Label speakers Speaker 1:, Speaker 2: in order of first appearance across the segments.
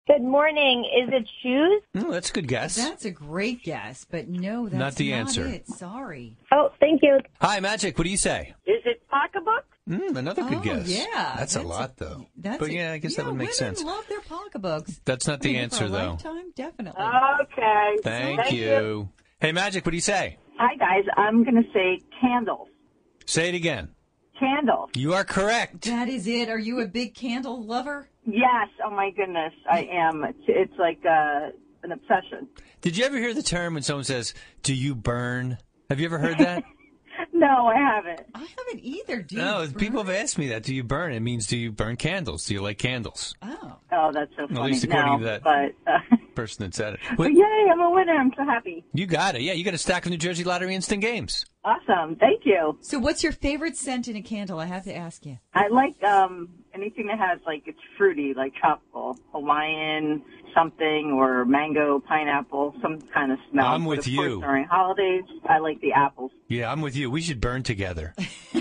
Speaker 1: Good morning. Is it shoes?
Speaker 2: Oh, that's a good guess.
Speaker 3: That's a great guess, but no, that's
Speaker 2: Not the answer.
Speaker 3: it. Sorry.
Speaker 1: Oh, thank you.
Speaker 2: Hi, Magic. What do you say?
Speaker 4: Is it pocketbook?
Speaker 2: Another good guess.
Speaker 3: Yeah.
Speaker 2: That's a lot, though. But yeah, I guess that would make sense.
Speaker 3: Women love their pocketbooks.
Speaker 2: That's not the answer,
Speaker 3: for a
Speaker 2: though.
Speaker 3: Lifetime, definitely.
Speaker 4: Okay.
Speaker 2: Thank you. Hey, Magic, what do you say?
Speaker 4: Hi, guys. I'm going to say candles.
Speaker 2: Say it again.
Speaker 4: Candles.
Speaker 2: You are correct.
Speaker 3: That is it. Are you a big candle lover?
Speaker 4: Yes. Oh, my goodness. I am. It's like an obsession.
Speaker 2: Did you ever hear the term when someone says, do you burn? Have you ever heard that?
Speaker 4: No, I haven't.
Speaker 3: I haven't either. Do you
Speaker 2: No,
Speaker 3: burn?
Speaker 2: people have asked me that. Do you burn? It means, do you burn candles? Do you like candles?
Speaker 4: Oh, that's so funny.
Speaker 2: At least according to that
Speaker 4: But
Speaker 2: person that said it.
Speaker 4: but yay, I'm a winner. I'm so happy.
Speaker 2: You got it. Yeah, you got a stack of New Jersey Lottery Instant Games.
Speaker 4: Awesome. Thank you.
Speaker 3: So what's your favorite scent in a candle? I have to ask you.
Speaker 4: I like anything that has, like, it's fruity, like tropical, Hawaiian something, or mango, pineapple, some kind of smell.
Speaker 2: I'm with
Speaker 4: but of
Speaker 2: you.
Speaker 4: course, during holidays, I like the apples.
Speaker 2: Yeah, I'm with you. We should burn together.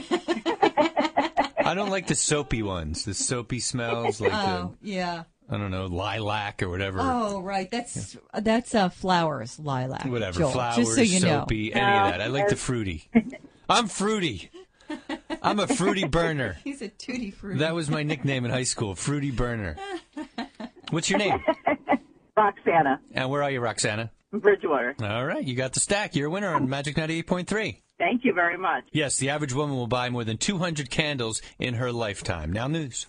Speaker 2: I don't like the soapy ones. The soapy smells like
Speaker 3: yeah.
Speaker 2: I don't know, lilac or whatever.
Speaker 3: Oh, right. That's flowers, lilac.
Speaker 2: Whatever,
Speaker 3: Joel,
Speaker 2: flowers,
Speaker 3: just so you know.
Speaker 2: soapy, any of that. I like the fruity. I'm fruity. I'm a fruity burner.
Speaker 3: He's a tutti frutti.
Speaker 2: That was my nickname in high school, Fruity Burner. What's your name?
Speaker 4: Roxana.
Speaker 2: And where are you, Roxana?
Speaker 4: Bridgewater.
Speaker 2: All right, you got the stack. You're a winner on Magic 98.3.
Speaker 4: Thank you very much.
Speaker 2: Yes, the average woman will buy more than 200 candles in her lifetime. Now news.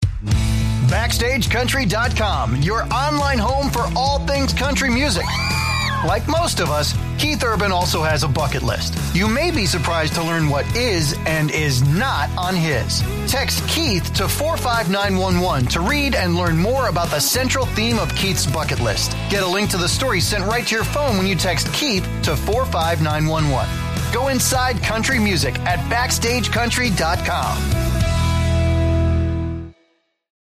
Speaker 5: BackstageCountry.com, your online home for all things country music. Like most of us, Keith Urban also has a bucket list. You may be surprised to learn what is and is not on his. Text Keith to 45911 to read and learn more about the central theme of Keith's bucket list. Get a link to the story sent right to your phone when you text Keith to 45911. Go inside country music at BackstageCountry.com.